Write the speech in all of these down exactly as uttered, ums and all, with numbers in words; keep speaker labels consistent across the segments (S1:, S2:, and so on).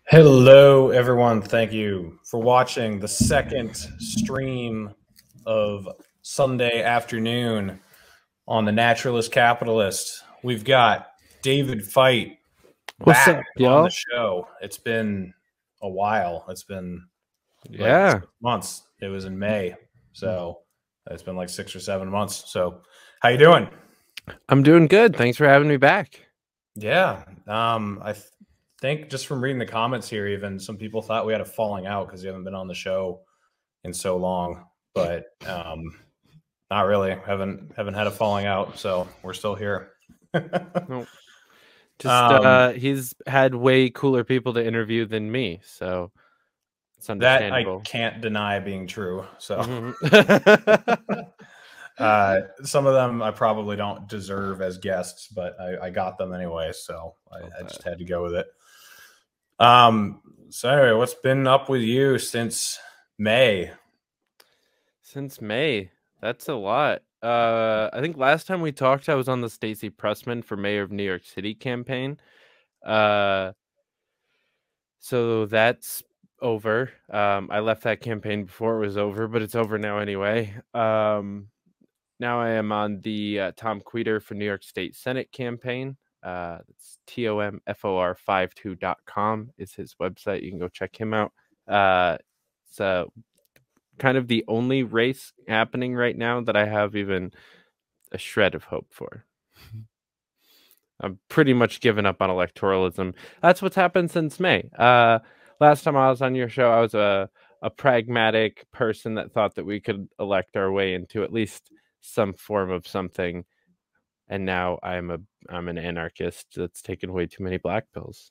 S1: Hello, everyone. Thank you for watching the second stream of Sunday afternoon on the Naturalist Capitalist. We've got David Fight
S2: What's
S1: back
S2: up,
S1: on
S2: y'all?
S1: the show. It's been a while. It's been like
S2: Yeah.
S1: six months. It was in May, so it's been like six or seven months. So, how you doing?
S2: I'm doing good. Thanks for having me back.
S1: Yeah. Um, I th- think just from reading the comments here, even some people thought we had a falling out because you haven't been on the show in so long, but um, not really. Haven't haven't had a falling out, so we're still here.
S2: No, just
S1: Um,
S2: uh, he's had way cooler people to interview than me, so it's
S1: that I
S2: understandable.
S1: can't deny being true. So
S2: Mhm.
S1: uh, some of them I probably don't deserve as guests, but I, I got them anyway, so I, I just had to go with it. Um. So anyway, what's been up with you since May?
S2: Since May, that's a lot. Uh, I think last time we talked, I was on the Stacey Pressman for Mayor of New York City campaign. Uh, so that's over. Um, I left that campaign before it was over, but it's over now anyway. Um, now I am on the uh, Tom Queter for New York State Senate campaign. Uh, it's T O M F O R fifty-two dot com is his website. You can go check him out. Uh, it's uh, kind of the only race happening right now that I have even a shred of hope for. I'm pretty much given up on electoralism. That's what's happened since May. Uh, last time I was on your show, I was a, a pragmatic person that thought that we could elect our way into at least some form of something. And now I'm a I'm an anarchist that's taken way too many black pills.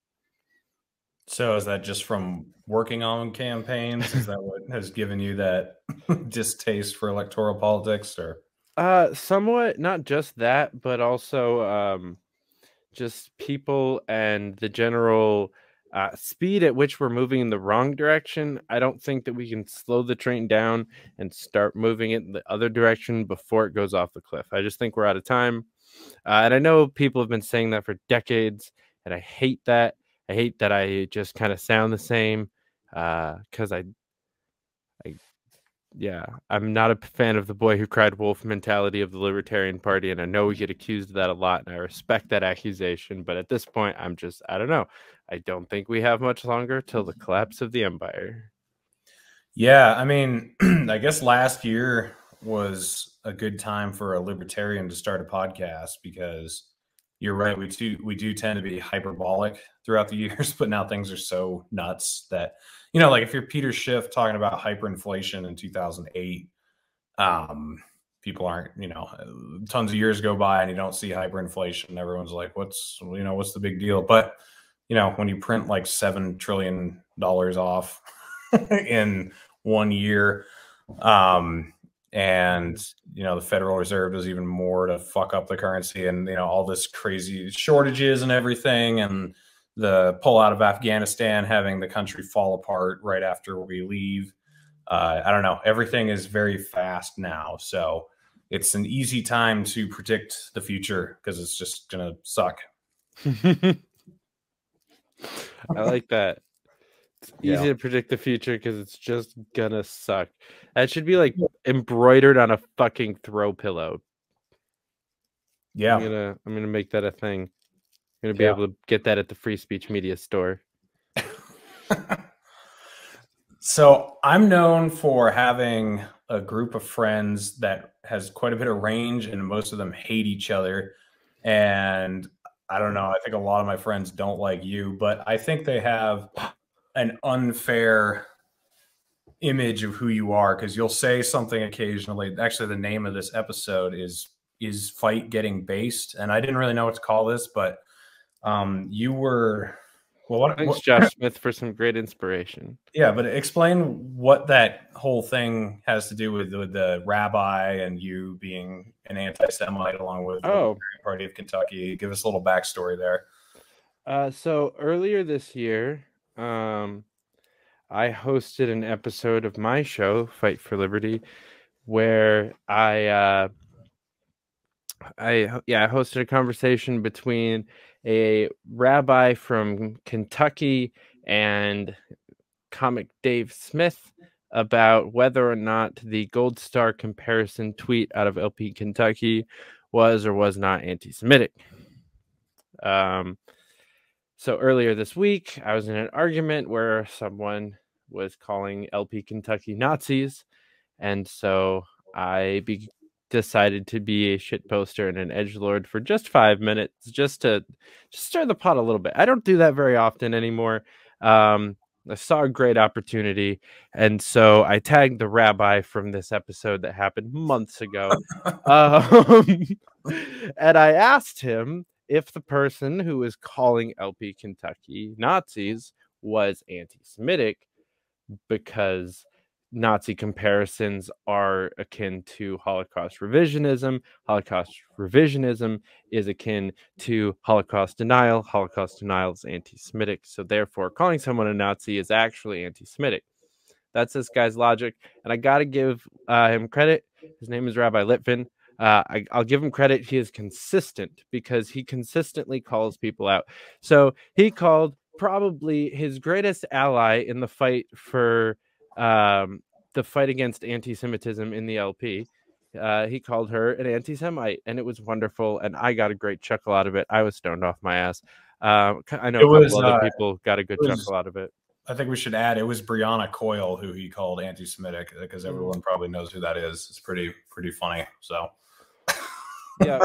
S1: So is that just from working on campaigns? Is that what has given you that distaste for electoral politics, or?
S2: Uh, somewhat, not just that, but also um, just people and the general uh, speed at which we're moving in the wrong direction. I don't think that we can slow the train down and start moving it in the other direction before it goes off the cliff. I just think we're out of time. Uh, and I know people have been saying that for decades, and I hate that. I hate that I just kind of sound the same because uh, I, I, yeah, I'm not a fan of the boy who cried wolf mentality of the Libertarian Party, and I know we get accused of that a lot, and I respect that accusation. But at this point, I'm just, I don't know. I don't think we have much longer till the collapse of the empire.
S1: Yeah, I mean, I guess last year was a good time for a libertarian to start a podcast because you're right. We do we do tend to be hyperbolic throughout the years, but now things are so nuts that, you know, like if you're Peter Schiff talking about hyperinflation in two thousand eight, um, people aren't, you know, tons of years go by and you don't see hyperinflation. Everyone's like, what's, you know, what's the big deal? But, you know, when you print like seven trillion dollars off in one year, um, and you know the Federal Reserve does even more to fuck up the currency, and you know all this crazy shortages and everything, and the pullout of Afghanistan having the country fall apart right after we leave. Uh, I don't know. Everything is very fast now, so it's an easy time to predict the future because it's just gonna suck.
S2: I like that. It's easy
S1: Yeah.
S2: to predict the future because it's just gonna suck. That should be like embroidered on a fucking throw pillow.
S1: Yeah.
S2: I'm gonna I'm gonna make that a thing. I'm gonna be
S1: Yeah.
S2: able to get that at the Free Speech Media store.
S1: So I'm known for having a group of friends that has quite a bit of range, and most of them hate each other. And I don't know, I think a lot of my friends don't like you, but I think they have an unfair image of who you are because you'll say something occasionally. Actually, the name of this episode is is Fight Getting Based, and I didn't really know what to call this, but um, you were well. What,
S2: Thanks,
S1: what,
S2: Josh Smith, for some great inspiration.
S1: Yeah, but explain what that whole thing has to do with, with the rabbi and you being an anti-Semite along with the
S2: Oh,
S1: Libertarian Party of Kentucky. Give us a little backstory there.
S2: uh, so earlier this year, um, I hosted an episode of my show, Fight for Liberty, where I, uh, I, yeah, I hosted a conversation between a rabbi from Kentucky and comic Dave Smith about whether or not the Gold Star comparison tweet out of L P Kentucky was or was not anti-Semitic. Um, so earlier this week, I was in an argument where someone was calling L P Kentucky Nazis, and so I be- decided to be a shitposter and an edgelord for just five minutes, just to just stir the pot a little bit. I don't do that very often anymore. Um, I saw a great opportunity, and so I tagged the rabbi from this episode that happened months ago, um, and I asked him if the person who was calling L P Kentucky Nazis was anti-Semitic, because Nazi comparisons are akin to Holocaust revisionism. Holocaust revisionism is akin to Holocaust denial. Holocaust denial is anti-Semitic. So therefore, calling someone a Nazi is actually anti-Semitic. That's this guy's logic. And I got to give uh, him credit. His name is Rabbi Litvin. Uh, I, I'll give him credit. He is consistent because he consistently calls people out. So he called probably his greatest ally in the fight for um, the fight against anti-Semitism in the L P. Uh, he called her an anti-Semite, and it was wonderful. And I got a great chuckle out of it. I was stoned off my ass. Uh, I know
S1: It
S2: a couple
S1: was,
S2: other
S1: uh,
S2: people got a good
S1: was,
S2: chuckle out of it.
S1: I think we should add it was Brianna Coyle who he called anti-Semitic, because everyone probably knows who that is. It's pretty pretty funny. So
S2: yeah.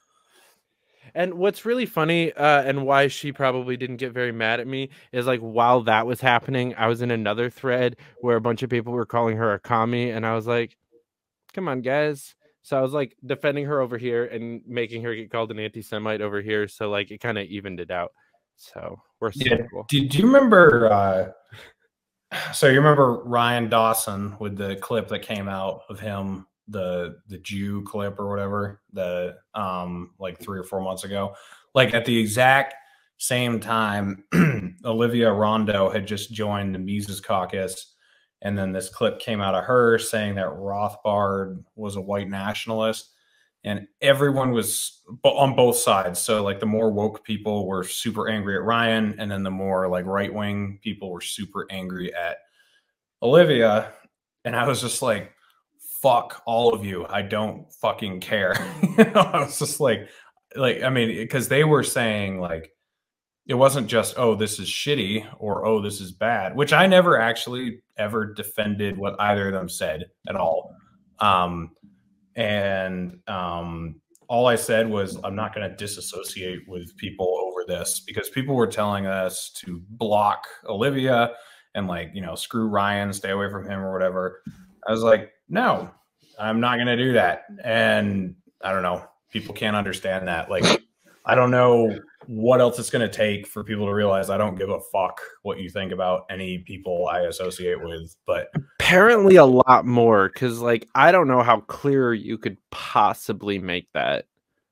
S2: And what's really funny, uh, and why she probably didn't get very mad at me, is like while that was happening, I was in another thread where a bunch of people were calling her a commie, and I was like, come on, guys. So I was like defending her over here and making her get called an anti-Semite over here. So like it kind of evened it out. So we're
S1: yeah.
S2: cool.
S1: Do, do you remember? Uh, so you remember Ryan Dawson with the clip that came out of him, the the Jew clip or whatever, the um like three or four months ago? Like at the exact same time, Olivia Rondo had just joined the Mises Caucus. And then this clip came out of her saying that Rothbard was a white nationalist, and everyone was on both sides. So like the more woke people were super angry at Ryan, and then the more like right wing people were super angry at Olivia. And I was just like, fuck all of you. I don't fucking care. You know, I was just like, like, I mean, because they were saying like, it wasn't just, oh, this is shitty or, oh, this is bad, which I never actually ever defended what either of them said at all. Um, and um, all I said was, I'm not going to disassociate with people over this, because people were telling us to block Olivia and like, you know, screw Ryan, stay away from him or whatever. I was like, no, I'm not going to do that. And I don't know, people can't understand that. Like, I don't know what else it's going to take for people to realize I don't give a fuck what you think about any people I associate with. But
S2: apparently a lot more, because like I don't know how clear you could possibly make that.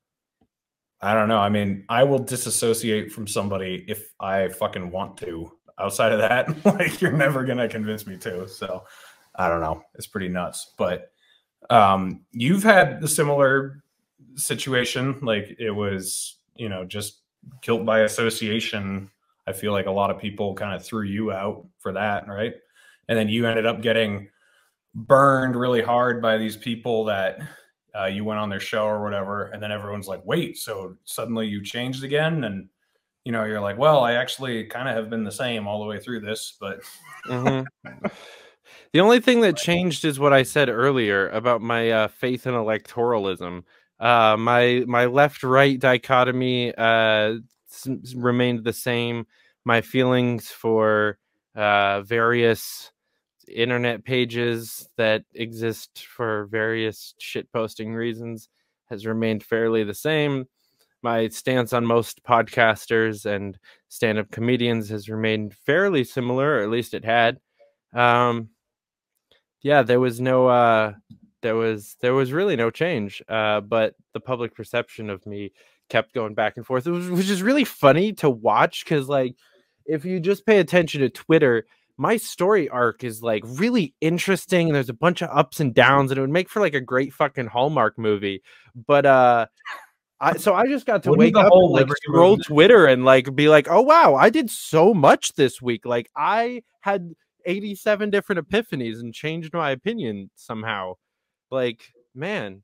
S1: I don't know. I mean, I will disassociate from somebody if I fucking want to. Outside of that, like, you're never going to convince me to. So I don't know. It's pretty nuts. But um, you've had a similar situation. Like, it was, you know, just guilt by association. I feel like a lot of people kind of threw you out for that, right? And then you ended up getting burned really hard by these people that uh, you went on their show or whatever. And then everyone's like, wait, so suddenly you changed again? And, you know, you're like, well, I actually kind of have been the same all the way through this, but.
S2: Mm-hmm. The only thing that changed is what I said earlier about my uh, faith in electoralism. Uh, my my left-right dichotomy uh, s- remained the same. My feelings for uh, various internet pages that exist for various shitposting reasons has remained fairly the same. My stance on most podcasters and stand-up comedians has remained fairly similar, or at least it had. Um, yeah, there was no... Uh, There was there was really no change, uh, but the public perception of me kept going back and forth, was, which is really funny to watch, because like if you just pay attention to Twitter, my story arc is like really interesting, and there's a bunch of ups and downs, and it would make for like a great fucking Hallmark movie. But uh, I, so I just got to
S1: Wouldn't
S2: wake
S1: the
S2: up
S1: whole
S2: and like
S1: liberty
S2: scroll
S1: movement-
S2: Twitter and like be like, oh wow, I did so much this week. Like I had eighty-seven different epiphanies and changed my opinion somehow. Like, man.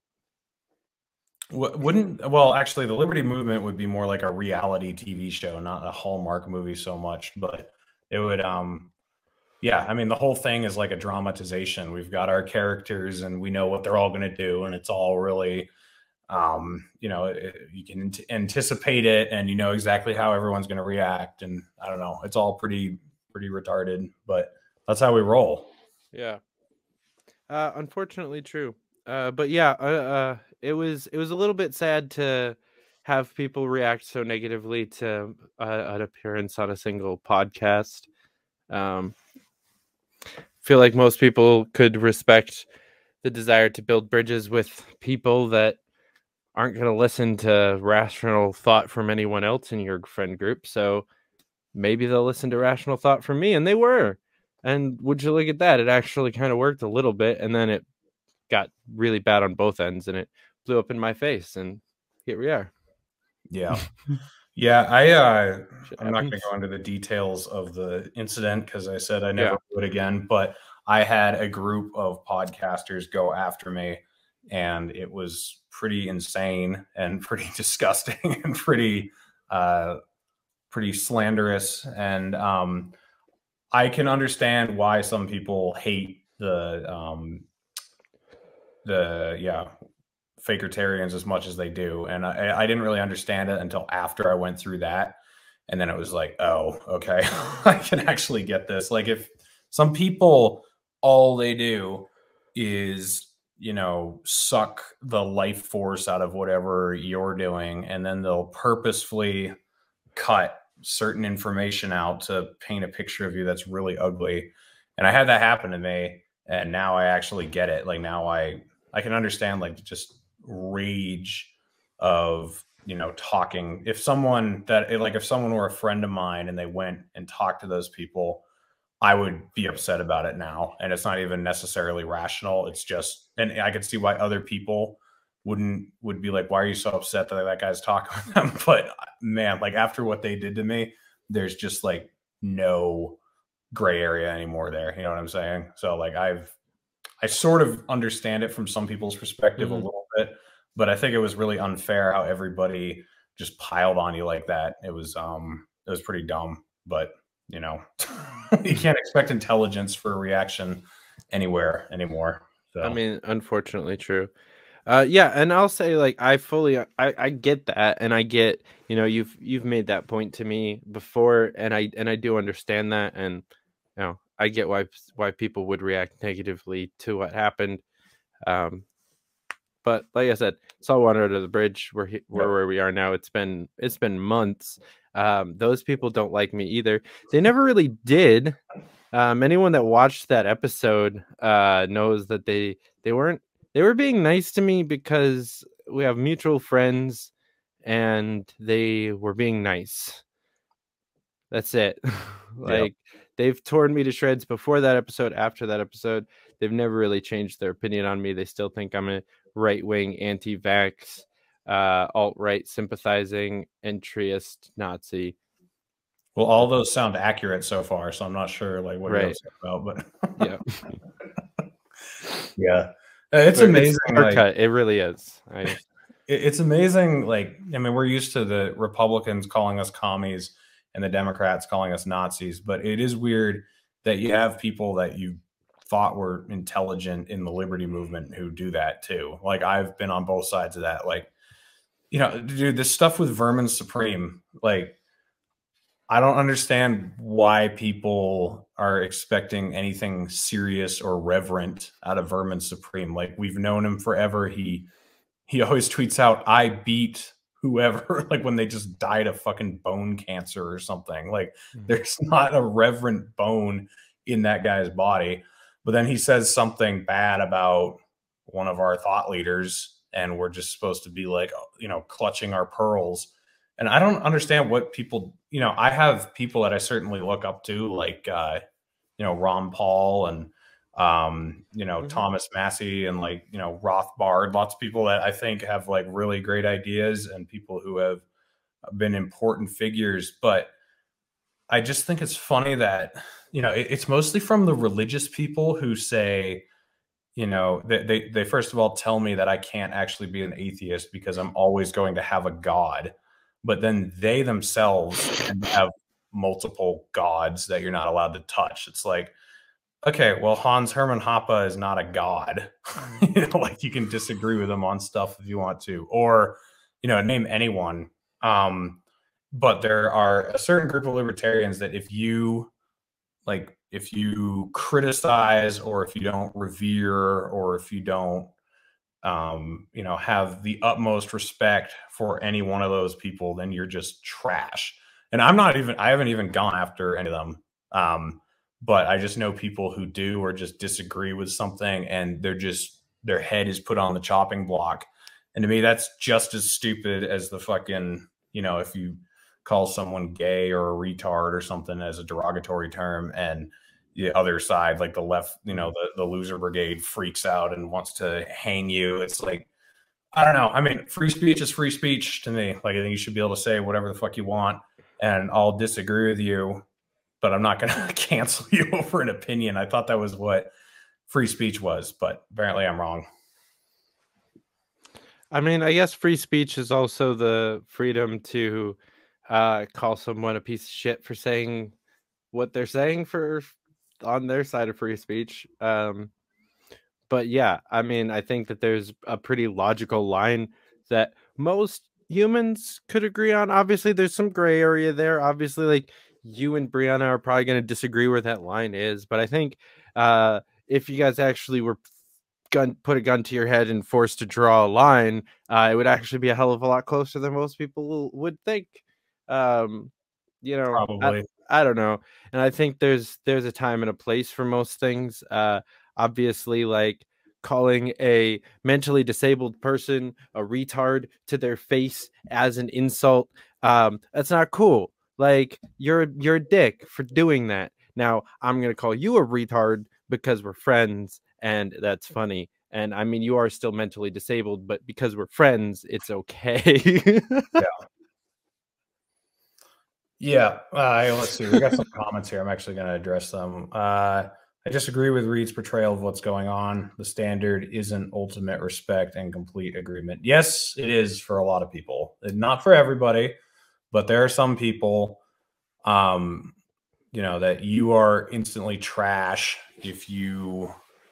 S1: Wouldn't well actually the Liberty Movement would be more like a reality T V show, not a Hallmark movie so much, but it would um yeah, I mean the whole thing is like a dramatization. We've got our characters and we know what they're all going to do, and it's all really um you know it, you can anticipate it and you know exactly how everyone's going to react, and I don't know, it's all pretty pretty retarded, but that's how we roll.
S2: Yeah. Uh unfortunately true. Uh but yeah, uh, uh it was it was a little bit sad to have people react so negatively to uh, an appearance on a single podcast. Um feel like most people could respect the desire to build bridges with people that aren't going to listen to rational thought from anyone else in your friend group. So maybe they'll listen to rational thought from me, and they were. And would you look at that? It actually kind of worked a little bit, and then it got really bad on both ends, and it blew up in my face, and here we are.
S1: Yeah. Yeah, I uh I'm not going to go into the details of the incident because I said I never
S2: Yeah.
S1: would again, but I had a group of podcasters go after me, and it was pretty insane and pretty disgusting and pretty uh pretty slanderous, and um I can understand why some people hate the um the yeah Fakertarians as much as they do, and I, I didn't really understand it until after I went through that, and then it was like, oh, okay, I can actually get this. Like, if some people, all they do is, you know, suck the life force out of whatever you're doing, and then they'll purposefully cut certain information out to paint a picture of you that's really ugly. And I had that happen to me, and now I actually get it. Like, now I I can understand like just rage of, you know, talking. If someone that like if someone were a friend of mine and they went and talked to those people, I would be upset about it now. And it's not even necessarily rational. It's just, and I could see why other people wouldn't would be like, why are you so upset that that guy's talking with them? But man, like after what they did to me, there's just like no gray area anymore there. You know what I'm saying? So like I've I sort of understand it from some people's perspective mm-hmm. a little bit, but I think it was really unfair how everybody just piled on you like that. It was um it was pretty dumb, but you know, you can't expect intelligence for a reaction anywhere anymore. So.
S2: I mean, unfortunately true. Uh, yeah, and I'll say like I fully I, I get that, and I get, you know, you've you've made that point to me before, and I and I do understand that, and you know, I get why why people would react negatively to what happened. Um, but like I said, it's all water under the bridge. We're we're yep. where we are now. It's been it's been months. Um, those people don't like me either. They never really did. Um, anyone that watched that episode uh, knows that they they weren't. They were being nice to me because we have mutual friends, and they were being nice. That's it. Like yep. They've torn me to shreds before that episode, after that episode. They've never really changed their opinion on me. They still think I'm a right-wing, anti-vax, uh, alt-right sympathizing, entryist Nazi.
S1: Well, all those sound accurate so far, so I'm not sure like what right. you're upset about, but
S2: yeah.
S1: yeah. It's amazing.
S2: It's like, it really is. I...
S1: It's amazing. Like, I mean, we're used to the Republicans calling us commies and the Democrats calling us Nazis, but it is weird that you have people that you thought were intelligent in the liberty movement who do that too. Like, I've been on both sides of that. Like, you know, dude, this stuff with Vermin Supreme, like, I don't understand why people are expecting anything serious or reverent out of Vermin Supreme. Like, we've known him forever. He he always tweets out, I beat whoever, like when they just died of fucking bone cancer or something. Like, mm-hmm. there's not a reverent bone in that guy's body. But then he says something bad about one of our thought leaders, and we're just supposed to be like, you know, clutching our pearls. And I don't understand what people, you know, I have people that I certainly look up to, like, uh, you know, Ron Paul and um, you know,
S2: Mhm.
S1: Thomas Massey and like, you know, Rothbard, lots of people that I think have like really great ideas and people who have been important figures. But I just think it's funny that, you know, it, it's mostly from the religious people who say, you know, they, they, they first of all tell me that I can't actually be an atheist because I'm always going to have a God. But then they themselves tend to have multiple gods that you're not allowed to touch. It's like, okay, well, Hans Hermann Hoppe is not a god. You know, like you can disagree with him on stuff if you want to, or you know, name anyone. Um, but there are a certain group of libertarians that if you like, if you criticize or if you don't revere or if you don't, um, you know, have the utmost respect for any one of those people, then you're just trash. And I'm not even, I haven't even gone after any of them. Um, but I just know people who do or just disagree with something and they're just, their head is put on the chopping block. And to me, that's just as stupid as the fucking, you know, if you call someone gay or a retard or something as a derogatory term and the other side, like the left, you know, the, the loser brigade freaks out and wants to hang you. It's like, I don't know. I mean, free speech is free speech to me. Like, I think you should be able to say whatever the fuck you want, and I'll disagree with you, but I'm not going to cancel you over an opinion. I thought that was what free speech was, but apparently I'm wrong.
S2: I mean, I guess free speech is also the freedom to uh, call someone a piece of shit for saying what they're saying for on their side of free speech. Um, but yeah, I mean, I think that there's a pretty logical line that most humans could agree on. Obviously, there's some gray area there. Obviously, like you and Brianna are probably going to disagree where that line is. But I think uh, if you guys actually were gun put a gun to your head and forced to draw a line, uh, it would actually be a hell of a lot closer than most people would think. Um, you know, I,
S1: Probably.
S2: I don't know, and I think there's there's a time and a place for most things. Uh, obviously, like calling a mentally disabled person a retard to their face as an insult, um, that's not cool. Like you're you're a dick for doing that. Now I'm gonna call you a retard because we're friends and that's funny. And I mean, you are still mentally disabled, but because we're friends, it's okay.
S1: Yeah. Yeah. Uh, let's see. We got some comments here. I'm actually going to address them. Uh, I disagree with Reed's portrayal of what's going on. The standard isn't ultimate respect and complete agreement. Yes, it is for a lot of people. Not for everybody, but there are some people, um, you know, that you are instantly trash if you,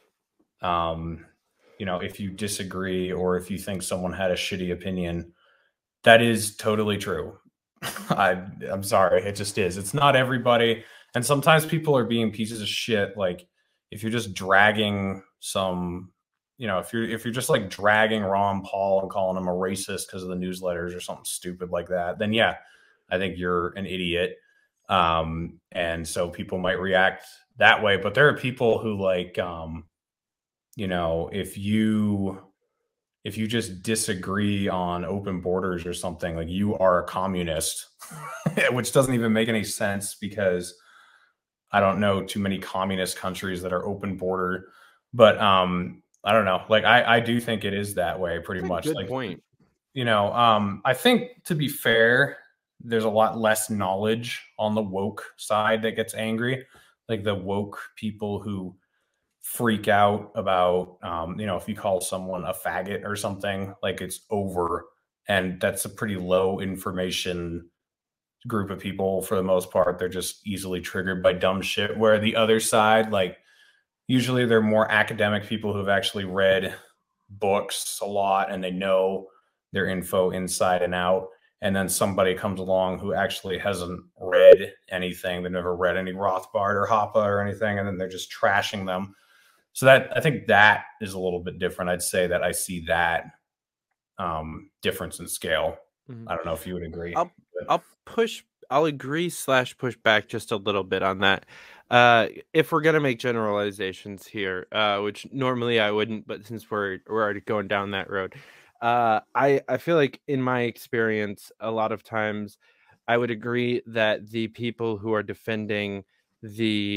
S1: um, you know, if you disagree or if you think someone had a shitty opinion. That is totally true. I I'm sorry, it just is. It's not everybody, and sometimes people are being pieces of shit. Like if you're just dragging some, you know, if you're if you're just like dragging Ron Paul and calling him a racist because of the newsletters or something stupid like that, then yeah, I think you're an idiot. Um, and so people might react that way. But there are people who like, um, you know, if you if you just disagree on open borders or something, like you are a communist, which doesn't even make any sense because I don't know too many communist countries that are open border. But um, I don't know. Like I, I do think it is that way pretty
S2: That's a
S1: much.
S2: good
S1: Like,
S2: point.
S1: you know, um, I think to be fair, there's a lot less knowledge on the woke side that gets angry. Like the woke people who freak out about um, you know, if you call someone a faggot or something, like it's over. And that's a pretty low information group of people for the most part. They're just easily triggered by dumb shit. Where the other side, like usually they're more academic people who've actually read books a lot and they know their info inside and out. And then somebody comes along who actually hasn't read anything. They've never read any Rothbard or Hoppe or anything, and then they're just trashing them. So that I think that is a little bit different. I'd say that I see that um, difference in scale.
S2: Mhm.
S1: I don't know if you would agree.
S2: I'll
S1: But
S2: I'll push I'll agree slash push back just a little bit on that. Uh, if we're gonna make generalizations here, uh, which normally I wouldn't, but since we're we're already going down that road, uh, I I feel like in my experience, a lot of times, I would agree that the people who are defending the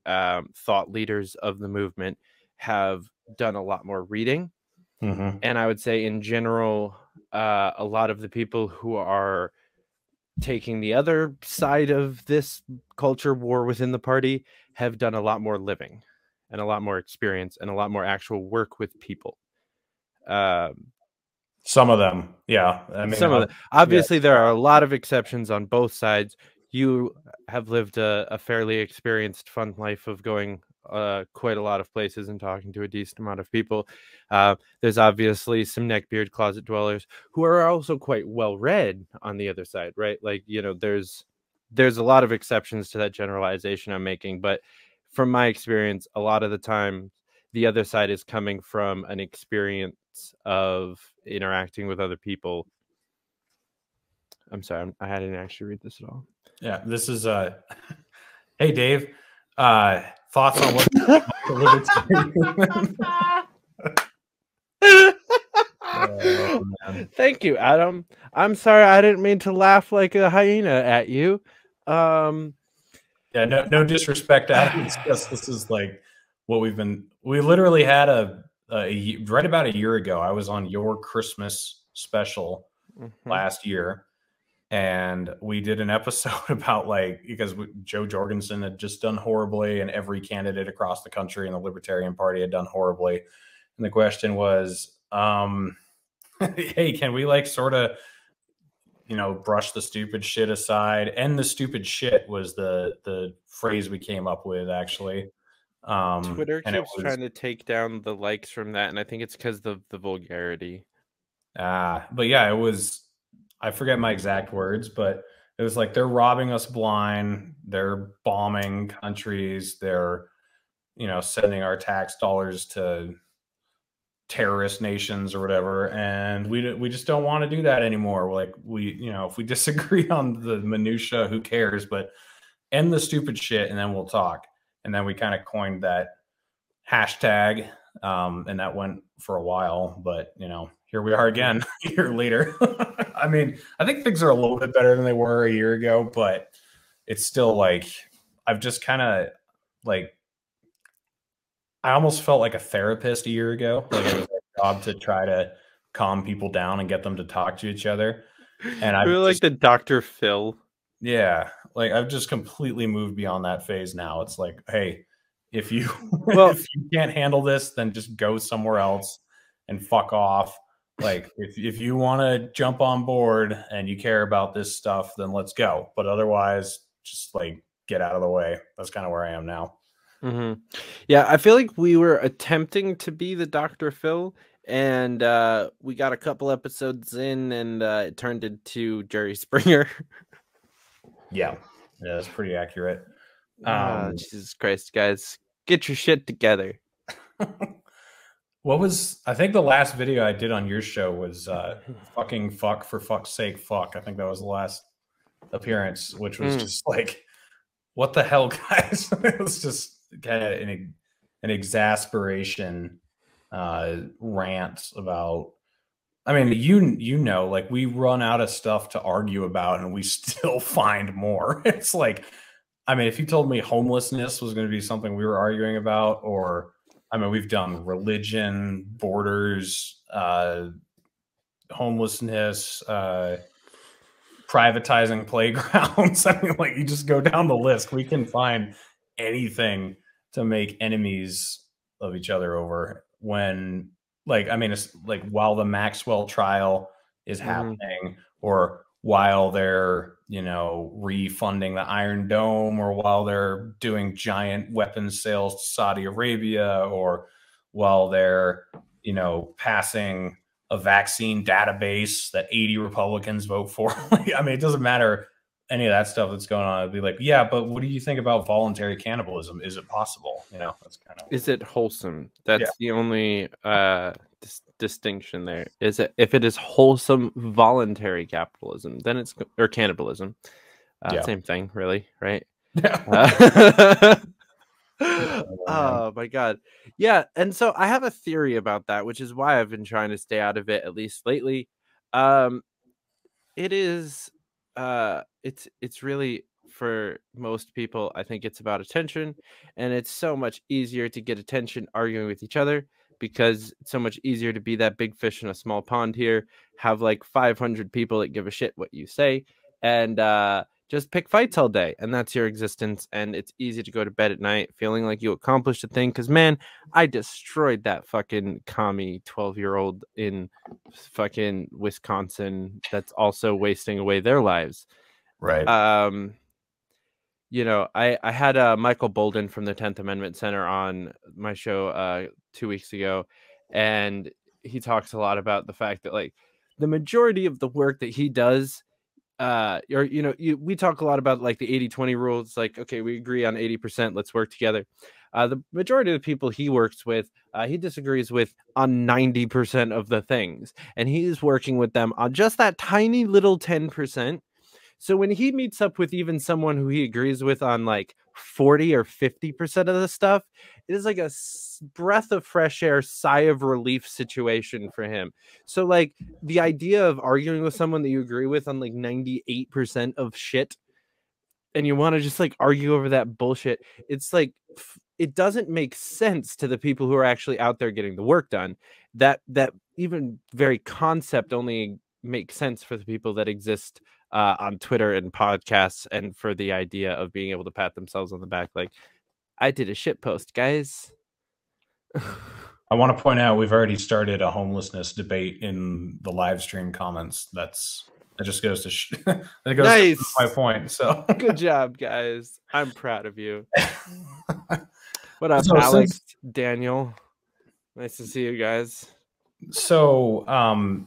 S2: um, thought leaders of the movement have done a lot more reading.
S1: Mm-hmm.
S2: And I would say in general, uh, a lot of the people who are taking the other side of this culture war within the party have done a lot more living and a lot more experience and a lot more actual work with people. Um,
S1: Some of them, yeah. I mean,
S2: some of
S1: uh,
S2: the, obviously
S1: yeah.
S2: there are a lot of exceptions on both sides. You have lived a, a fairly experienced, fun life of going uh, quite a lot of places and talking to a decent amount of people. Uh, there's obviously some neckbeard closet dwellers who are also quite well read on the other side, right? Like, you know, there's there's a lot of exceptions to that generalization I'm making, but from my experience, a lot of the time the other side is coming from an experience of interacting with other people. I'm sorry, I'm, I hadn't actually read this at all.
S1: Yeah, this is uh hey Dave, uh thoughts on what
S2: oh, thank you, Adam. I'm sorry, I didn't mean to laugh like a hyena at you. Um
S1: yeah, no no disrespect, Adam. It's just this is like what we've been we literally had a, a right about a year ago. I was on your Christmas special mm-hmm. last year. And we did an episode about like because we, Joe Jorgensen had just done horribly, and every candidate across the country in the Libertarian Party had done horribly. And the question was, um, hey, can we like sort of, you know, brush the stupid shit aside? And the stupid shit was the the phrase we came up with actually. Um,
S2: Twitter
S1: and
S2: keeps
S1: was,
S2: trying to take down the likes from that, and I think it's because of the vulgarity.
S1: Ah, but yeah, it was. I forget my exact words, but it was like they're robbing us blind. They're bombing countries. They're, you know, sending our tax dollars to terrorist nations or whatever. And we we just don't want to do that anymore. Like we, you know, if we disagree on the minutia, who cares? But end the stupid shit, and then we'll talk. And then we kind of coined that hashtag, um, and that went for a while. But you know, here we are again a year later. I mean, I think things are a little bit better than they were a year ago, but it's still like I've just kind of like I almost felt like a therapist a year ago. Like it was my job to try to calm people down and get them to talk to each other. And I
S2: feel like the Doctor Phil.
S1: Yeah, like I've just completely moved beyond that phase now. It's like, hey, if you
S2: well,
S1: if you can't handle this, then just go somewhere else and fuck off. Like if if you want to jump on board and you care about this stuff, then let's go. But otherwise, just like get out of the way. That's kind of where I am now.
S2: Mm-hmm. Yeah, I feel like we were attempting to be the Doctor Phil, and uh, we got a couple episodes in, and uh, it turned into Jerry Springer.
S1: Yeah, yeah, that's pretty accurate.
S2: Um, oh, Jesus Christ, guys, get your shit together.
S1: What was I think the last video I did on your show was uh, fucking fuck for fuck's sake fuck. I think that was the last appearance, which was mm. just like, what the hell, guys? It was just kind of an, an exasperation uh, rant about. I mean, you you know, like we run out of stuff to argue about, and we still find more. It's like, I mean, if you told me homelessness was going to be something we were arguing about, or I mean, we've done religion, borders, uh, homelessness, uh, privatizing playgrounds. I mean, like you just go down the list. We can find anything to make enemies of each other over when, like, I mean, it's like while the Maxwell trial is mm-hmm. happening, or while they're, you know, refunding the Iron Dome, or while they're doing giant weapons sales to Saudi Arabia, or while they're, you know, passing a vaccine database that eighty Republicans vote for. I mean, it doesn't matter any of that stuff that's going on. It'd be like, yeah, but what do you think about voluntary cannibalism? Is it possible? You know, that's kind of.
S2: Is it wholesome? That's yeah. the only uh, dis- distinction there. Is it if it is wholesome voluntary capitalism, then it's or cannibalism. Uh, yeah. Same thing, really, right?
S1: Yeah.
S2: Uh, oh my god, yeah. And so I have a theory about that, which is why I've been trying to stay out of it at least lately. Um, it is. Uh, it's it's really for most people, I think it's about attention, and it's so much easier to get attention arguing with each other because it's so much easier to be that big fish in a small pond here, have like five hundred people that give a shit what you say, and uh, just pick fights all day, and that's your existence. And it's easy to go to bed at night feeling like you accomplished a thing because, man, I destroyed that fucking commie twelve year old in fucking Wisconsin that's also wasting away their lives.
S1: Right.
S2: Um, you know, I, I had uh, Michael Bolden from the tenth Amendment Center on my show uh, two weeks ago, and he talks a lot about the fact that, like, the majority of the work that he does, uh, or, you know, you, we talk a lot about, like, the eighty twenty rule. It's like, okay, we agree on eighty percent, let's work together. Uh, the majority of the people he works with, uh, he disagrees with on ninety percent of the things, and he's working with them on just that tiny little ten percent. So when he meets up with even someone who he agrees with on like forty or fifty percent of the stuff, it is like a breath of fresh air, sigh of relief situation for him. So like the idea of arguing with someone that you agree with on like ninety-eight percent of shit, and you want to just like argue over that bullshit, it's like it doesn't make sense to the people who are actually out there getting the work done. That that even very concept only makes sense for the people that exist Uh, on Twitter and podcasts, and for the idea of being able to pat themselves on the back like, I did a shit post, guys.
S1: I want to point out we've already started a homelessness debate in the live stream comments. That's that just goes to sh- that goes
S2: nice.
S1: to my point. So
S2: good job, guys. I'm proud of you. What up,
S1: so
S2: Alex,
S1: since,
S2: Daniel? Nice to see you guys.
S1: So, um,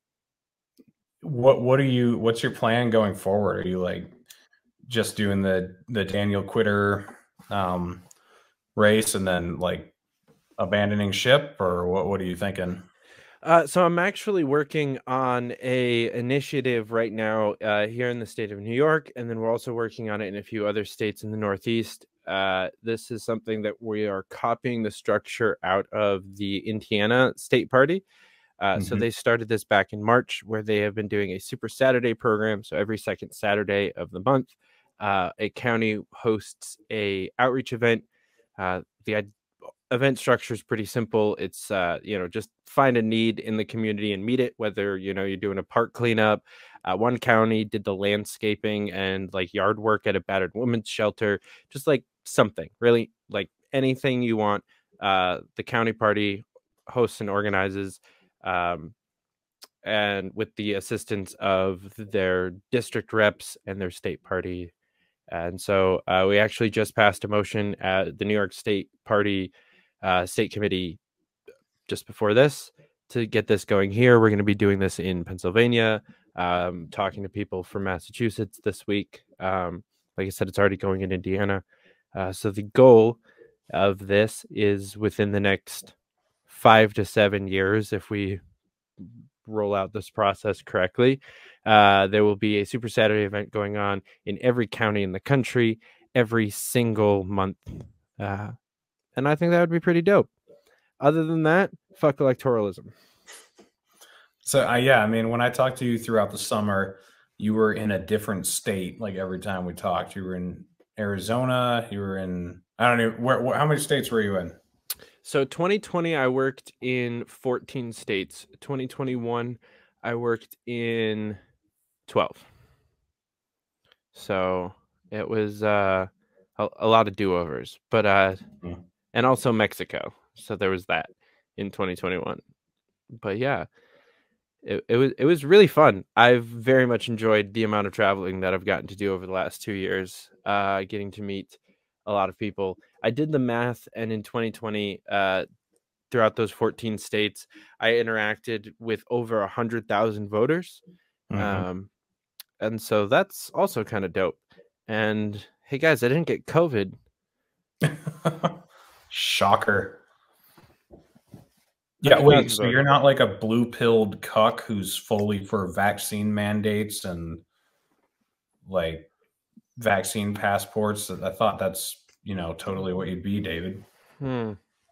S1: what what are you? What's your plan going forward? Are you like just doing the the Daniel Quitter um, race and then like abandoning ship, or what? What are you thinking?
S2: Uh, so I'm actually working on a initiative right now uh, here in the state of New York, and then we're also working on it in a few other states in the Northeast. Uh, this is something that we are copying the structure out of the Indiana State Party. Uh, mm-hmm. So they started this back in March, where they have been doing a Super Saturday program. So every second Saturday of the month, uh, a county hosts a outreach event. Uh, the event structure is pretty simple. It's, uh, you know, just find a need in the community and meet it, whether, you know, you're doing a park cleanup. Uh, one county did the landscaping and like yard work at a battered women's shelter, just like something really like anything you want. Uh, the county party hosts and organizes, um, and with the assistance of their district reps and their state party. And so uh, we actually just passed a motion at the New York State Party uh, State Committee just before this to get this going here. We're going to be doing this in Pennsylvania, um, talking to people from Massachusetts this week. Um, like I said, it's already going in Indiana. Uh, so the goal of this is within the next five to seven years, if we roll out this process correctly, uh, there will be a Super Saturday event going on in every county in the country every single month. Uh, and I think that would be pretty dope. Other than that, fuck electoralism.
S1: So, uh, yeah, I mean, when I talked to you throughout the summer, you were in a different state. Like every time we talked, you were in Arizona, you were in, I don't know, where, where how many states were you in?
S2: So twenty twenty, I worked in fourteen states. twenty twenty-one, I worked in twelve. So it was uh, a, a lot of do-overs, but uh, mm-hmm. and also Mexico. So there was that in twenty twenty-one. But yeah, it, it was it was really fun. I've very much enjoyed the amount of traveling that I've gotten to do over the last two years, uh, getting to meet a lot of people. I did the math, and in twenty twenty, uh, throughout those fourteen states, I interacted with over one hundred thousand voters. Mm-hmm. Um, and so that's also kind of dope. And hey, guys, I didn't get COVID.
S1: Shocker. Yeah, wait, so you're not like a blue-pilled cuck who's fully for vaccine mandates and like vaccine passports? I thought that's, you know, totally what you'd be, David.
S2: Hmm.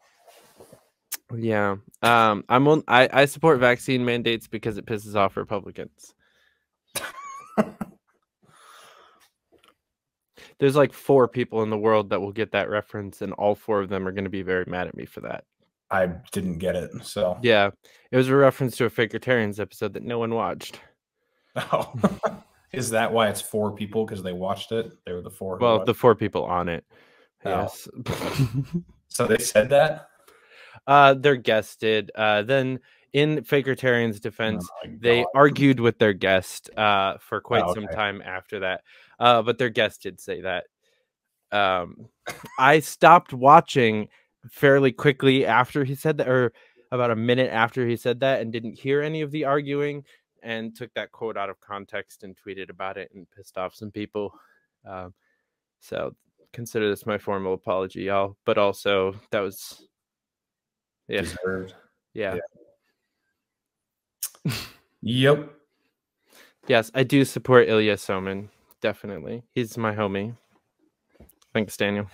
S2: Yeah. Um, I'm on, I, I support vaccine mandates because it pisses off Republicans. there's like four people in the world that will get that reference, and all four of them are going to be very mad at me for that.
S1: I didn't get it, so
S2: yeah, it was a reference to a Fakertarians episode that no one watched.
S1: Oh, is that why it's four people? Because they watched it? They were the four.
S2: Well, the four people on it.
S1: Oh.
S2: Yes.
S1: So they said that?
S2: Uh, their guest did. Uh, then in Fakertarian's defense, oh they argued with their guest uh, for quite oh, okay. some time after that. Uh, but their guest did say that. Um, I stopped watching fairly quickly after he said that, or about a minute after he said that, and didn't hear any of the arguing, and took that quote out of context and tweeted about it and pissed off some people. Um, so consider this my formal apology, y'all. But also, that was yeah,
S1: deserved.
S2: Yeah.
S1: yeah. Yep.
S2: Yes, I do support Ilya Somin. Definitely, he's my homie. Thanks, Daniel.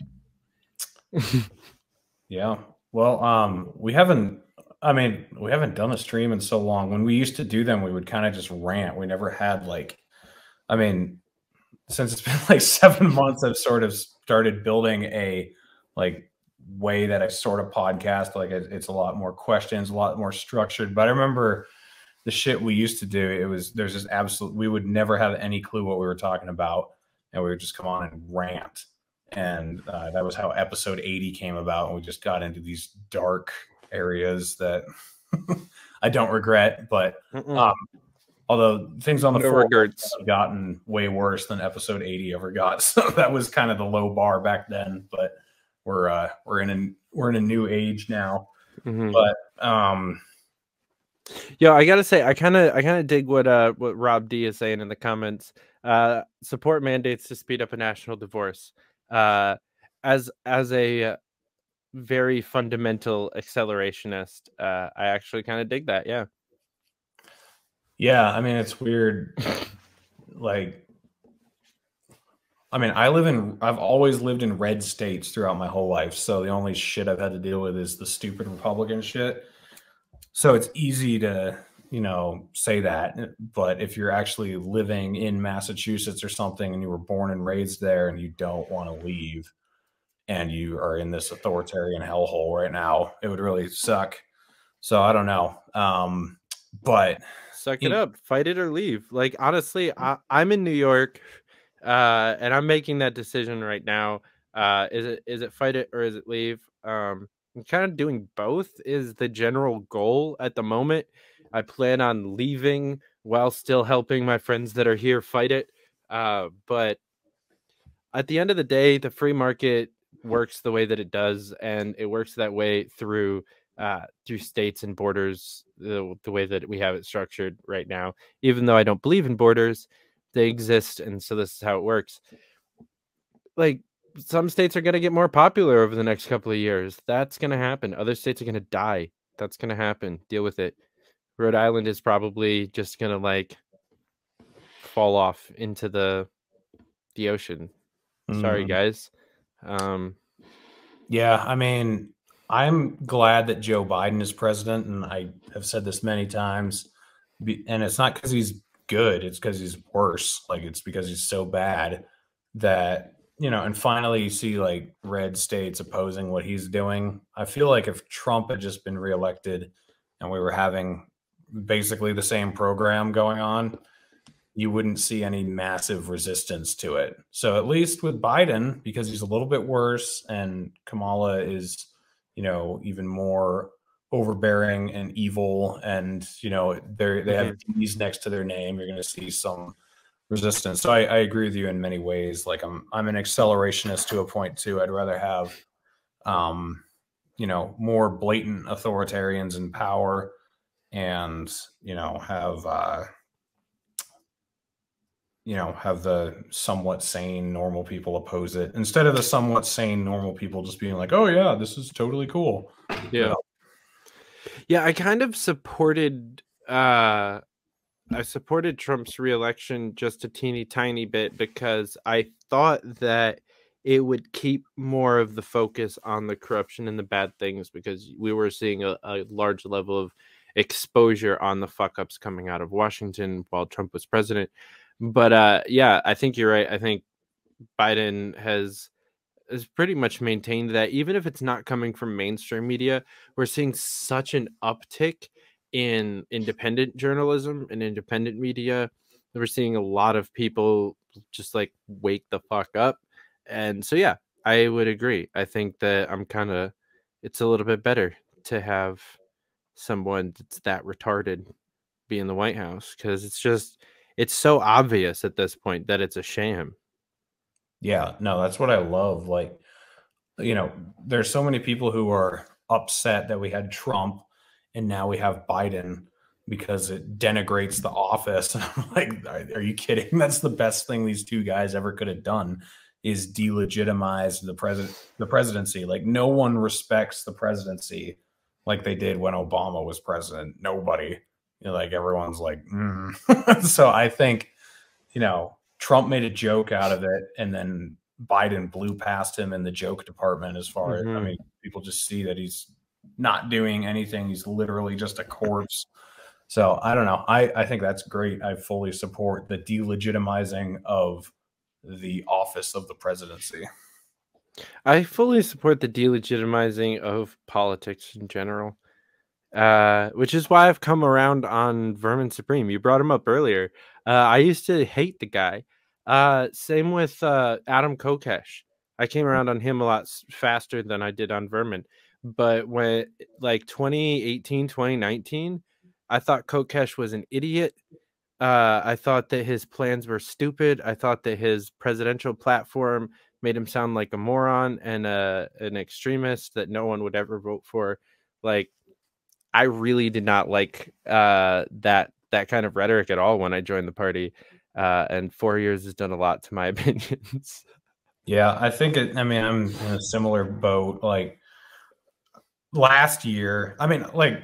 S1: Yeah. Well, um, we haven't. I mean, we haven't done a stream in so long. When we used to do them, we would kind of just rant. We never had like, I mean, since it's been like seven months, I've sort of started building a like way that I sort of podcast. Like it's a lot more questions, a lot more structured. But I remember the shit we used to do. It was there's just absolute. We would never have any clue what we were talking about, and we would just come on and rant. And uh, that was how episode eighty came about. And we just got into these dark areas that I don't regret, but um, although things on the
S2: no
S1: forum have gotten way worse than episode eighty ever got. So that was kind of the low bar back then, but we're, uh, we're in a, we're in a new age now, mm-hmm. but um,
S2: yeah, I gotta say, I kind of, I kind of dig what, uh, what Rob D is saying in the comments. Uh, support mandates to speed up a national divorce. Uh, as as a very fundamental accelerationist, uh, I actually kind of dig that. Yeah.
S1: Yeah, I mean, it's weird. Like, I mean, I live in. I've always lived in red states throughout my whole life, so the only shit I've had to deal with is the stupid Republican shit. So it's easy to, you know, say that, but if you're actually living in Massachusetts or something and you were born and raised there and you don't want to leave and you are in this authoritarian hellhole right now, it would really suck. So I don't know. Um, but
S2: suck it up, fight it or leave. Like, honestly, I, I'm in New York uh, and I'm making that decision right now. Uh, is it, is it fight it or is it leave? Um, I'm kind of doing both is the general goal at the moment. I plan on leaving while still helping my friends that are here fight it. Uh, but at the end of the day, the free market works the way that it does, and it works that way through uh, through states and borders, the, the way that we have it structured right now. Even though I don't believe in borders, they exist, and so this is how it works. Like, some states are going to get more popular over the next couple of years. That's going to happen. Other states are going to die. That's going to happen. Deal with it. Rhode Island is probably just gonna like fall off into the the ocean. Mm. Sorry, guys. Um,
S1: yeah, I mean, I'm glad that Joe Biden is president, and I have said this many times. And it's not because he's good; it's because he's worse. Like it's because he's so bad that you know. And finally, you see like red states opposing what he's doing. I feel like if Trump had just been reelected, and we were having basically the same program going on, you wouldn't see any massive resistance to it. So at least with Biden, because he's a little bit worse and Kamala is, you know, even more overbearing and evil, and, you know, they they have D's next to their name, you're going to see some resistance. So I, I agree with you in many ways. Like I'm, I'm an accelerationist to a point too. I'd rather have, um, you know, more blatant authoritarians in power, and, you know, have, uh, you know, have the somewhat sane, normal people oppose it instead of the somewhat sane, normal people just being like, oh, yeah, this is totally cool.
S2: Yeah. You know? Yeah, I kind of supported, uh, I supported Trump's reelection just a teeny tiny bit because I thought that it would keep more of the focus on the corruption and the bad things, because we were seeing a, a large level of exposure on the fuck ups coming out of Washington while Trump was president. But uh, yeah, I think you're right. I think Biden has has pretty much maintained that even if it's not coming from mainstream media, we're seeing such an uptick in independent journalism and independent media. We're seeing a lot of people just like wake the fuck up. And so, yeah, I would agree. I think that I'm kind of, it's a little bit better to have someone that's that retarded be in the White House because it's just, it's so obvious at this point that it's a sham.
S1: Yeah, no, that's what I love. Like, you know, there's so many people who are upset that we had Trump and now we have Biden because it denigrates the office. And I'm like, are, are you kidding? That's the best thing these two guys ever could have done is delegitimize the president, the presidency. Like no one respects the presidency like they did when Obama was president. Nobody, you know, like everyone's like, mm. So I think, you know, Trump made a joke out of it and then Biden blew past him in the joke department as far as, I
S2: Mhm.
S1: mean, people just see that he's not doing anything. He's literally just a corpse. So I don't know. I, I think that's great. I fully support the delegitimizing of the office of the presidency.
S2: I fully support the delegitimizing of politics in general, uh, which is why I've come around on Vermin Supreme. You brought him up earlier. Uh, I used to hate the guy. Uh, same with uh, Adam Kokesh. I came around on him a lot s- faster than I did on Vermin. But when like twenty eighteen, twenty nineteen, I thought Kokesh was an idiot. Uh, I thought that his plans were stupid. I thought that his presidential platform made him sound like a moron and a, an extremist that no one would ever vote for. Like, I really did not like uh, that that kind of rhetoric at all when I joined the party. Uh, and four years has done a lot to my opinions.
S1: Yeah, I think it, I mean, I'm in a similar boat. Like last year, I mean, like,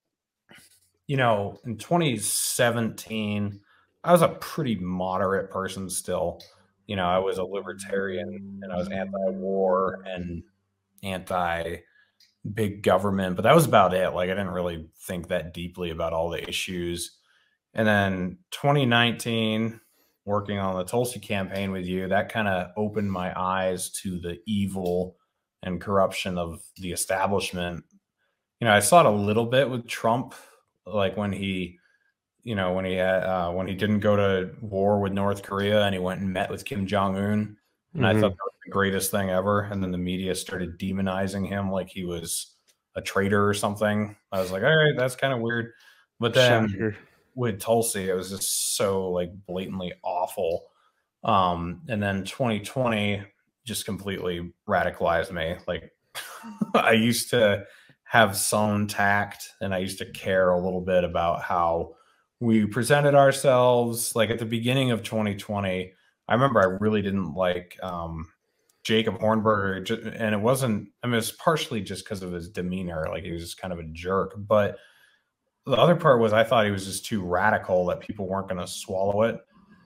S1: you know, in twenty seventeen, I was a pretty moderate person still. You know, I was a libertarian and I was anti-war and anti big government, but that was about it. Like I didn't really think that deeply about all the issues. And then twenty nineteen, working on the Tulsi campaign with you, that kind of opened my eyes to the evil and corruption of the establishment. You know, I saw it a little bit with Trump, like when he, you know, when he had, uh, when he didn't go to war with North Korea and he went and met with Kim Jong Un, and I thought
S2: Mm-hmm.
S1: that was the greatest thing ever. And then the media started demonizing him like he was a traitor or something. I was like, all right, that's kind of weird. But then
S2: Shocker.
S1: with Tulsi, it was just so like blatantly awful. Um, and then twenty twenty just completely radicalized me. Like I used to have some tact and I used to care a little bit about how we presented ourselves. Like at the beginning of twenty twenty, I remember I really didn't like um, Jacob Hornberger, and it wasn't. I mean, it's partially just because of his demeanor. Like he was just kind of a jerk. But the other part was I thought he was just too radical that people weren't going to swallow it.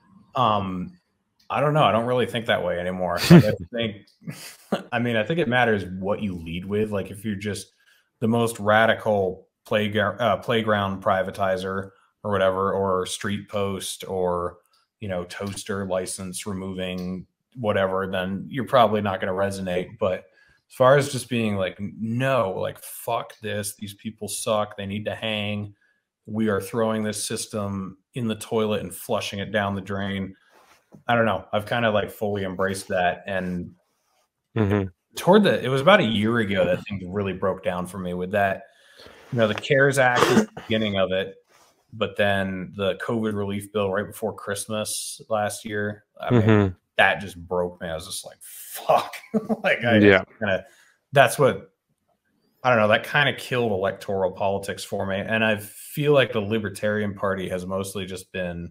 S1: Um, I don't know. I don't really think that way anymore. Like I think, I mean, I think it matters what you lead with. Like if you're just the most radical playground uh, playground privatizer or whatever, or street post, or you know toaster license removing whatever, then you're probably not going to resonate. But as far as just being like, no, like fuck this, these people suck, they need to hang. We are throwing this system in the toilet and flushing it down the drain. I don't know. I've kind of like fully embraced that. And
S2: Mm-hmm.
S1: toward the, it was about a year ago that things really broke down for me with that. You know, the CARES Act was the beginning of it, but then the COVID relief bill right before Christmas last year. I mean,
S2: Mm-hmm.
S1: that just broke me. I was just like, fuck. Like, I,
S2: Yeah.
S1: kind of, that's what, I don't know, that kind of killed electoral politics for me. And I feel like the Libertarian Party has mostly just been,